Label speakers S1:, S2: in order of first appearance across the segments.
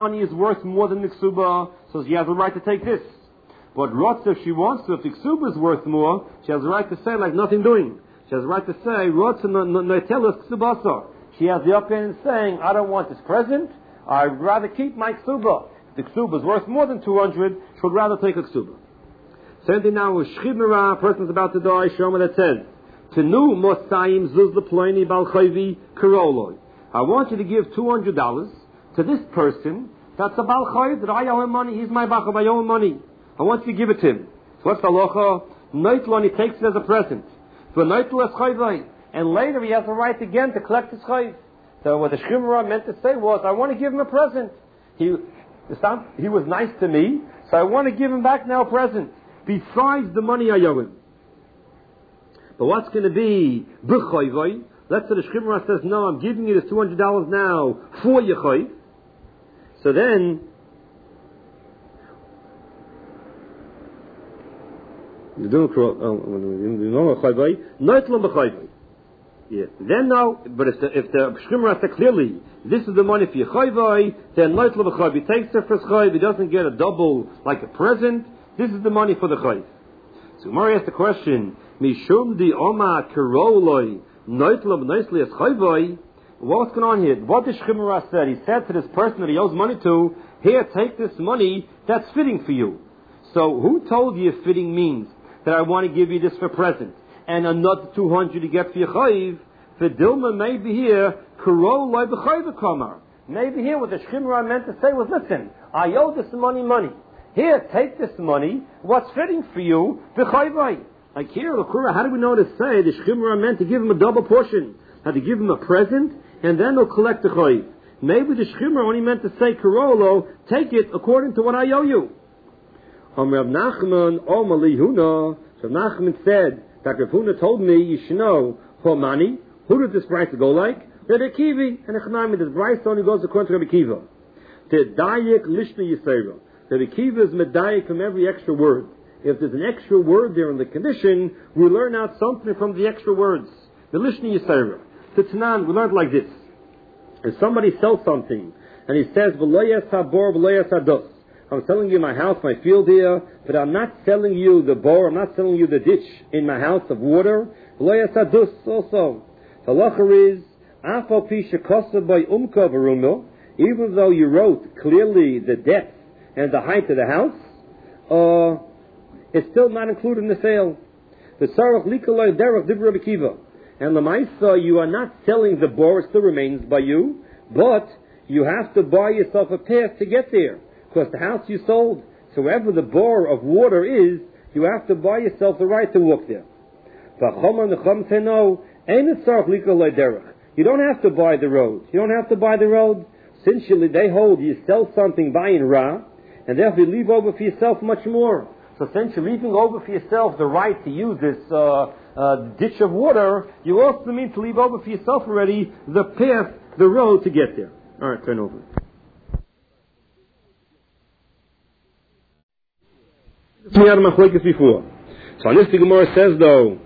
S1: money is worth more than the ksuba, so she has the right to take this. But Rotz, if she wants to, if the ksuba is worth more, she has the right to say like nothing doing. She has the right to say, Rotz no tell us ksubasa. She has the upper hand saying, I don't want this present, I'd rather keep my ksuba. If the ksuba is worth more than 200, she would rather take a ksuba. Same thing now with Shchimera, a person's about to die, Shoma that says, Tenu Mosayim Zuz Leploini Balchayvi Karoloi. I want you to give $200 to this person that's a Balchayv, that I owe him money, he's my Bachab, I owe him money. I want you to give it to him. So what's the halacha? Neitl, he takes it as a present. For Neitl es Chayvai. And later he has the right again to collect his Chayv. So what the Shchimera meant to say was, I want to give him a present. He was nice to me, so I want to give him back now a present. Besides the money I owe him. But what's going to be b'chayvay? Let's say the Shchimera says, no, I'm giving you this $200 now for your chayv. So then, you don't know chayvay. Neitl b'chayvay. Yeah. Then now, but if the Shchimera says clearly, this is the money for your chayvay, then Neitl b'chayvay. He takes it for his chayv. He doesn't get a double like a present. This is the money for the chayv. So Gemara asks the question, Mishum di Oma Karoloi Neitlam nicely as chayvai. What's going on here? What the Shchimera said, he said to this person that he owes money to, here, take this money that's fitting for you. So who told you fitting means that I want to give you this for present and another 200 to get for your chayv? For Dilma, maybe here, Karoloi b'chayv kamar. Maybe here what the Shchimera meant to say was, listen, I owe this money. Here, take this money. What's fitting for you? B'chayvai. Like here, L'Kura, how do we know to say the Shchimera meant to give him a double portion? Had to give him a present, and then they'll collect the chayv. Maybe the Shchimera only meant to say, Karolo, take it according to what I owe you. Rav Nachman, Omali Huna. So Nachman said, that Rav Huna told me, you should know, Homani, who did this price go like? Rabbi Kiva. And Echanami, this price only goes according to Rabbi Kiva. Tedayek Lishna Yisera. Rabbi Kiva is medayek from every extra word. If there's an extra word there in the condition, we learn out something from the extra words. The Lishni Yisera. The Tanan, we learned like this. If somebody sells something, and he says, V'loyas habor, v'loyas hados. I'm selling you my house, my field here, but I'm not selling you the bore, I'm not selling you the ditch in my house of water. V'loyas hados also. The halacha is, Afal pi shekosa by umka v'runo, even though you wrote clearly the depth and the height of the house, it's still not included in the sale. The sarach likaloi derech divrei Rabbi Kiva. And lemaisa, you are not selling the bore; it still remains by you, but you have to buy yourself a path to get there, because the house you sold. So wherever the bore of water is, you have to buy yourself the right to walk there. You don't have to buy the road. Essentially, they hold you sell something by in ra, and therefore you leave over for yourself much more. So since you're leaving over for yourself the right to use this ditch of water, you also mean to leave over for yourself already the path, the road to get there. All right, turn over. We had a before. So on this the Gemara says though,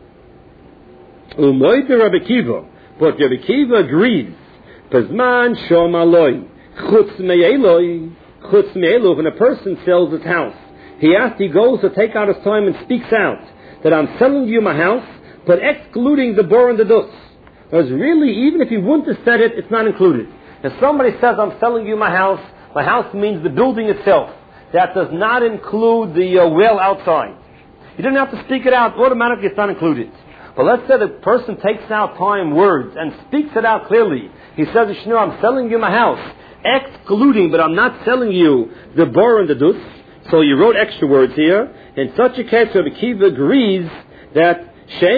S1: Rabbi Kiva, but Rabbi Kiva agrees. Pazman shomaloi chutz me'eloi, when a person sells his house, he goes to take out his time and speaks out that I'm selling you my house, but excluding the bor and the dus. Because really, even if he wouldn't have said it, it's not included. If somebody says I'm selling you my house means the building itself. That does not include the well outside. You didn't have to speak it out. Automatically it's not included. But let's say the person takes out time words and speaks it out clearly. He says, I'm selling you my house, excluding, but I'm not selling you the bor and the dus. So you wrote extra words here. In such a case, Rabbi Kiva agrees that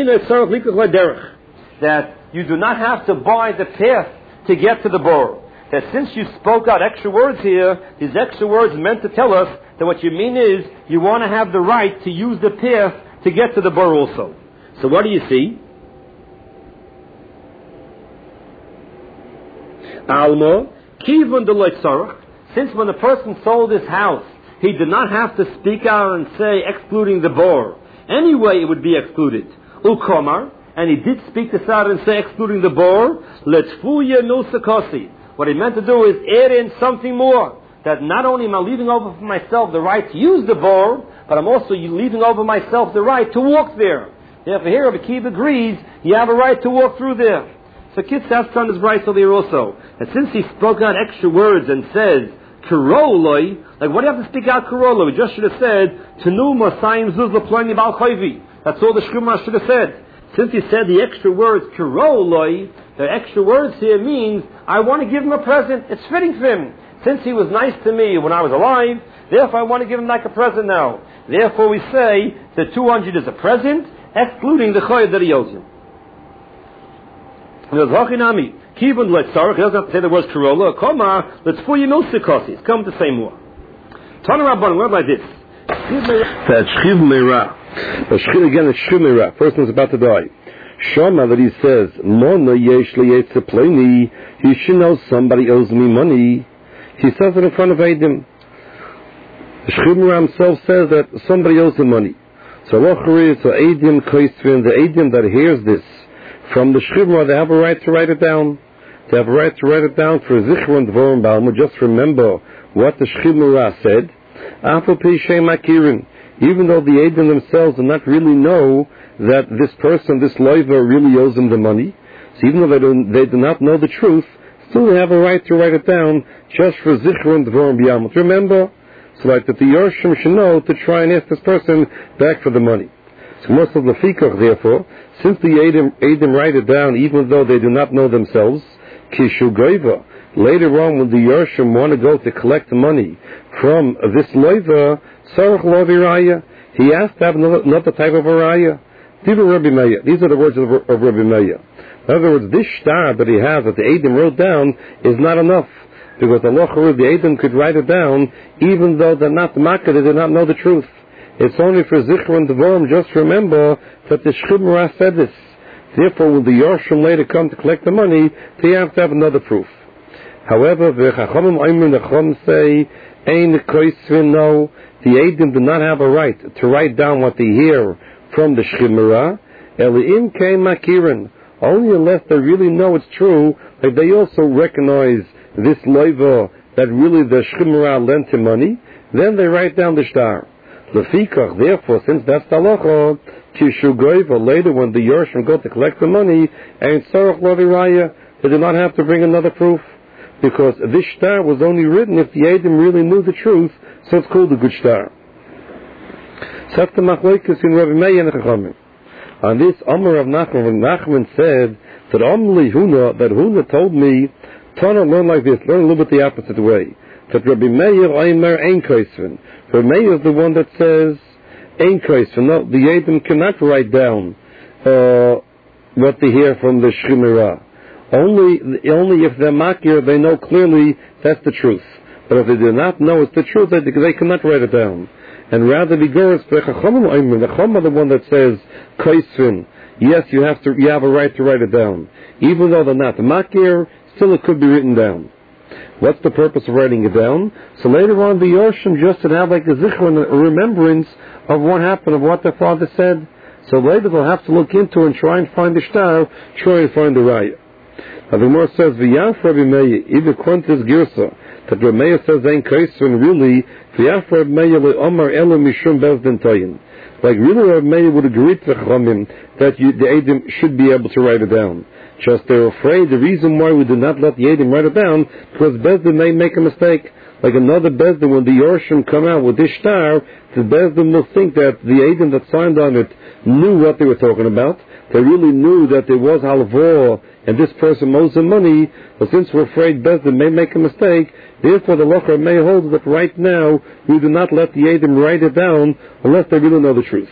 S1: that you do not have to buy the path to get to the bor. That since you spoke out extra words here, these extra words meant to tell us that what you mean is you want to have the right to use the path to get to the bor also. So what do you see? Alma, Kivun de Sarach. Since when the person sold his house, he did not have to speak out and say excluding the bor. Anyway, it would be excluded. Ukomar, and he did speak this out and say excluding the bor. Let's fuya no sakosi. What he meant to do is add in something more. That not only am I leaving over for myself the right to use the board, but I'm also leaving over myself the right to walk there. Therefore here Rabbi Akiva agrees, you have a right to walk through there. So Kitz asks on his right there also. And since he spoke out extra words and says, Karoloi, like what do you have to speak out Karoloi? We just should have said, Tenu Masayim Zuzla Plani Bal Chayvi. That's all the Shkuma should have said. Since he said the extra words Karoloi, the extra words here means, I want to give him a present. It's fitting for him. Since he was nice to me when I was alive, therefore I want to give him like a present now. Therefore we say that 200 is a present, excluding the choy that he owes him. He doesn't have to say the words Karola, Koma, let's for you no sikosis. Come to say more. Tana Rabban, word like this.
S2: That Shchiv Meira. Again, it's Shchiv Meira. Person is about to die. Shama that he says, Mona yesh li'etzepleni, he should know somebody owes me money. He says it in front of Eidim. The Shchimra himself says that somebody owes him money. So Eidim Koisvin, the Eidim that hears this from the Shchimra, they have a right to write it down. They have a right to write it down for Zichron Dvorim Balma. Just remember what the Shchimra said. Even though the Eidim themselves do not really know that this person, this loiver, really owes him the money. So even though they do not know the truth, still they have a right to write it down just for Zichron Dvorim B'Yamot. Remember, so like that the Yorshim should know to try and ask this person back for the money. So most of the Fikach, therefore, since the Eidim write it down even though they do not know themselves, Kishu Goiva, later on when the Yorshim want to go to collect the money from this Loiva, Sarach Lovi Raya, he has to have another type of a Raya. These are the words of Rabbi Meir. In other words, this star that he has that the Eidim wrote down is not enough. Because the Eidim could write it down even though they're not Makkah, they do not know the truth. It's only for Zichron Devorim, just remember that the Shchimra said this. Therefore, when the Yorshim later come to collect the money, they have to have another proof. However, the Chacham say, no, the Eidim do not have a right to write down what they hear from the Shchimra. Eli'im kein makirin. Only unless they really know it's true, like they also recognize this loiva that really the Shchimra lent him money, then they write down the star. Lefikach, therefore, since that's the halacha, Kishu Goiva, later when the Yorshim go to collect the money, and Sarach Lovi Raya, they do not have to bring another proof, because this star was only written if the Eidim really knew the truth, so it's called a good star. So that's the Machlokes in Rabbi Meir and Chachamim. On this, Amar of Nachman said that Huna told me, Tana, learn like this, learn a little bit the opposite way. That Rabbi Meir Eimer Ein Koisvin. Rabbi Meir is the one that says Ein Koisvin. No, the Eidim cannot write down what they hear from the Shchimra. Only if they're makir, they know clearly that's the truth. But if they do not know it's the truth, they cannot write it down. And rather be goris the Chacham are the one that says Koisvin. Yes, you have a right to write it down. Even though they're not makir, still it could be written down. What's the purpose of writing it down? So later on the Yorshim just to have like a zichron, a remembrance of what happened, of what their father said. So later they'll have to look into and try and find the star, try and find the raya. Now the Gemara says, V'yaf Rabbi Meir, either Quintus Girsa, that Rabbi Meir says, Ein Kaisvin, really, V'yaf Rabbi Meir le'omar elu mishum bezdin toyin. Like really Rabbi Meir would agree to Chachamim that the Eidim should be able to write it down. Just they're afraid, the reason why we do not let the Eidim write it down, because Bezdin may make a mistake. Like another Bezdin, when the Yorshim come out with this star, the Bezdin will think that the Eidim that signed on it knew what they were talking about. They really knew that there was halvor and this person owes them money, but since we're afraid Bezdin may make a mistake, therefore the Locher may hold that right now we do not let the Eidim write it down unless they really know the truth.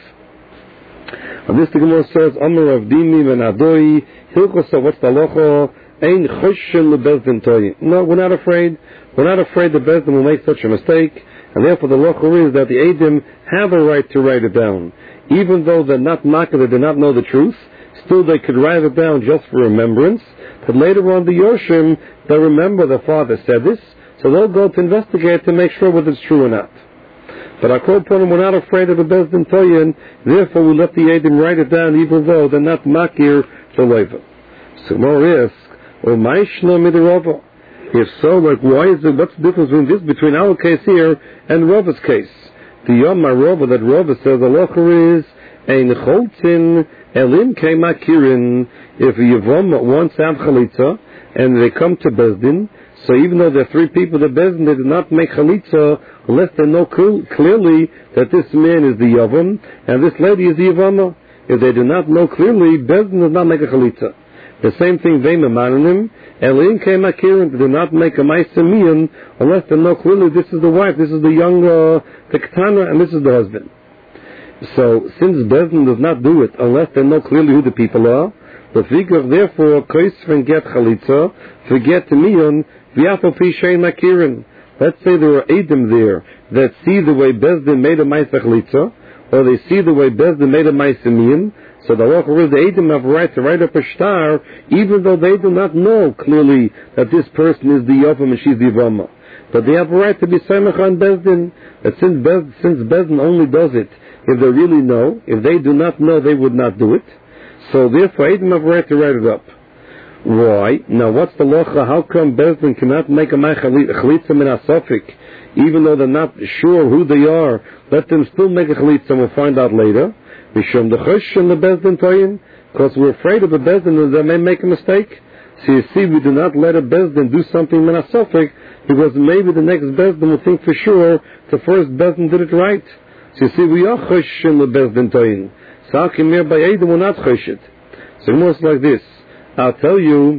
S2: And this the Gemara says, Amar Avdimi ben Adoi, Hilkosa, what's the Locher? Ein Choshen leBezdin Toyin. No, we're not afraid. We're not afraid that Bezdin will make such a mistake, and therefore the Locher is that the Eidim have a right to write it down. Even though they're not makar, they do not know the truth, still they could write it down just for remembrance. But later on the Yorshim, they remember the father said this, so they'll go to investigate to make sure whether it's true or not. But our Kohanim, we're not afraid of the Bezdin Toyin, therefore we let the Eidim write it down even though they're not makir the Leiva. So more risk, or Maishna Midirova. If so, like, what's the difference between our case here and Rava's case? The Yom Rava that Rava says the locher is ein choltin elim keimakirin. If Yavam wants to have chalitza and they come to Bezdin, so even though there are three people at Bezdin, they do not make chalitza unless they know clearly that this man is the Yavam and this lady is the Yavama. If they do not know clearly, Bezdin does not make a chalitza. The same thing, Veimamanim, Elim Keimakirin, they do not make a Maisamian unless they know clearly this is the wife, this is the young, the Ketana, and this is the husband. So, since Bezdin does not do it unless they know clearly who the people are, the figure, therefore, Koisfen get Chalitza, forget Mian, Viafo Pishain Makirin. Let's say there are Edom there that see the way Bezdin made a Maisa Chalitza, or they see the way Bezdin made a Maisamian. So the locher is the Edom have a right to write up a shtar, even though they do not know clearly that this person is the Yavam and she's the Yavama. But they have a right to be Samech on Bezdin. That since Bezdin only does it if they really know, if they do not know, they would not do it. So therefore, Edom have a right to write it up. Why? Now, what's the locha? How come Bezdin cannot make a chalitza min asafik, even though they're not sure who they are? Let them still make a chalitza, and we'll find out later. Mishum the chush and the Bezdin toyin, because we're afraid of a Bezdin that they may make a mistake. So you see, we do not let a Bezdin do something min asafik, because maybe the next Bezdin will think for sure the first Bezdin did it right. So you see, we are chush in the Bezdin toyin. So how come here by Edom we're not chush it? So it's like this. I'll tell you,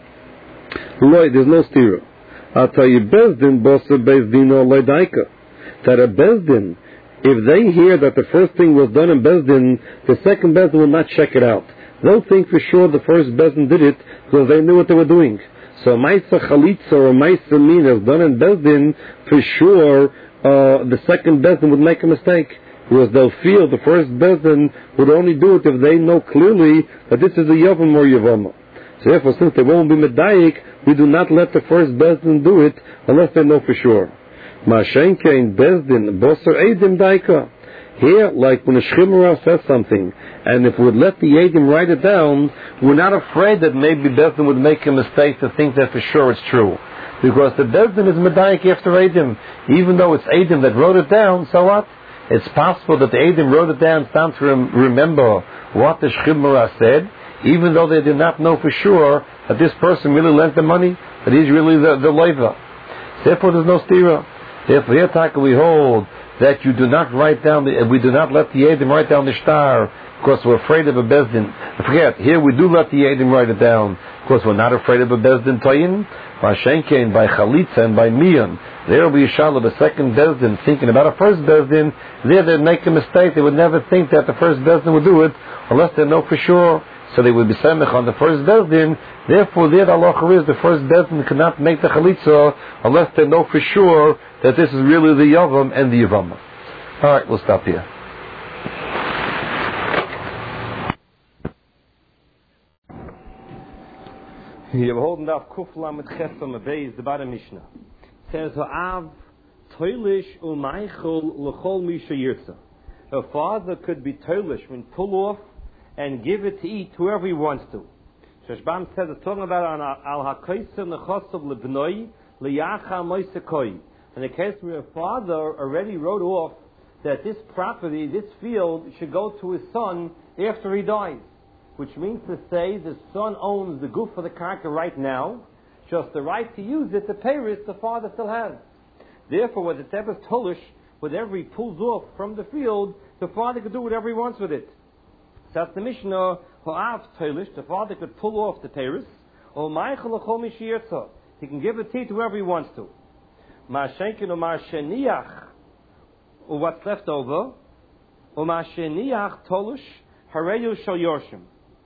S2: Lloyd, there's no stira. I'll tell you, Bezdin, Bosa Bezdin or Lloydaika, that a Bezdin, if they hear that the first thing was done in Bezdin, the second Bezdin will not check it out. They'll think for sure the first Bezdin did it because they knew what they were doing. So Maisa Chalitza or Maisa Min is done in Bezdin, for sure the second Bezdin would make a mistake. Because they'll feel the first Bezdin would only do it if they know clearly that this is a Yavam or Yavama. So therefore, since they won't be Medayik, we do not let the first Bezdin do it unless they know for sure. Mashenke in Bezdin, Boser Eidim Daika. Here, like when a Shchimura says something, and if we would let the Eidim write it down, we're not afraid that maybe Bezdin would make a mistake to think that for sure it's true. Because the Bezdin is Medayik after Eidim. Even though it's Eidim that wrote it down, so what? It's possible that the Eidim wrote it down to remember what the Shchimura said, even though they did not know for sure that this person really lent the money, that he's really the loiva. Therefore, there's no stira. Therefore, here, Taka, we hold that you do not write down, we do not let the Eidim write down the shtar, because we're afraid of a Bezdin. Forget, here we do let the Eidim write it down, because we're not afraid of a Bezdin Tayin, by Shenkein, by Chalitza, and by Mian. There will be a shal of a second Bezdin thinking about a first Bezdin. There they'd make a mistake. They would never think that the first Bezdin would do it unless they know for sure. So they would be semech on the first Bezdin. Therefore, there the halacha is the first Bezdin cannot make the Chalitza unless they know for sure that this is really the Yavam and the Yavama. Alright, we'll stop here. You're holding up Kufla mit Chesam Abayz, the bottom Mishnah. Says Ha'av Toilish U'Maichel L'chol Misha Yirtza. A father could be Toilish when pull off and give it to eat whoever he wants to. Shashbam says it's talking about Al HaKoysa Nechosav Lebnoi Liyacha Moisekoi. In the case where a father already wrote off that this property, this field, should go to his son after he dies. Which means to say the son owns the goof of the karka right now, just the right to use it, the payris, the father still has. Therefore, when the Tebas Tolish, whatever he pulls off from the field, the father could do whatever he wants with it. So that's the Mishnah, Ha'av Tolish, the father could pull off the payris, or Ma'echel L'chol Mishiyirtza. He can give it to whoever he wants to. Ma'ashenkin or Ma'asheniach, or what's left over, or Ma'asheniach Tolish, Hareyu Shal Yorshim.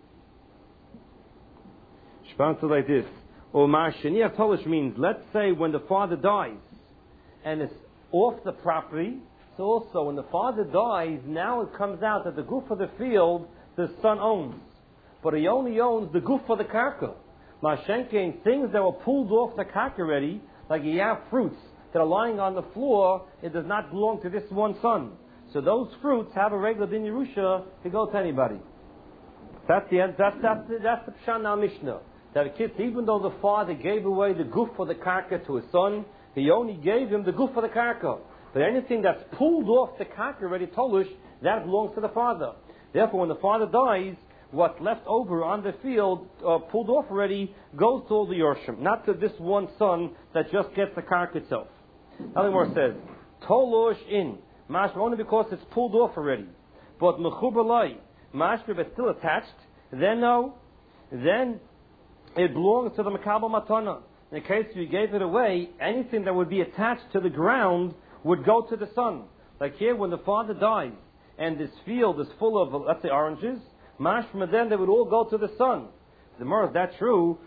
S2: Answer like this. Or Ma'asheniach Tolish means, let's say when the father dies and it's off the property, so also when the father dies, now it comes out that the goof of the field the son owns. But he only owns the goof of the karka. Ma'ashenkein, things that were pulled off the karka already, like you have fruits that are lying on the floor, it does not belong to this one son. So those fruits have a regular din Yerusha to go to anybody. That's the Pshan Mishnah.
S1: that a kid, even though the father gave away the guf for the karka to his son, he only gave him the guf for the karka. But anything that's pulled off the karka already tolush, that belongs to the father. Therefore, when the father dies, what's left over on the field, pulled off already, goes to all the Yorshim, not to this one son that just gets the karka itself. Nothing more says, tolush in, mashma only because it's pulled off already. But mechuber lai, mashma if it's still attached, then no, then it belongs to the Makabel Matana. In the case you gave it away, anything that would be attached to the ground would go to the son. Like here, when the father dies, and this field is full of, let's say, oranges, mashma then they would all go to the son. The more is that true?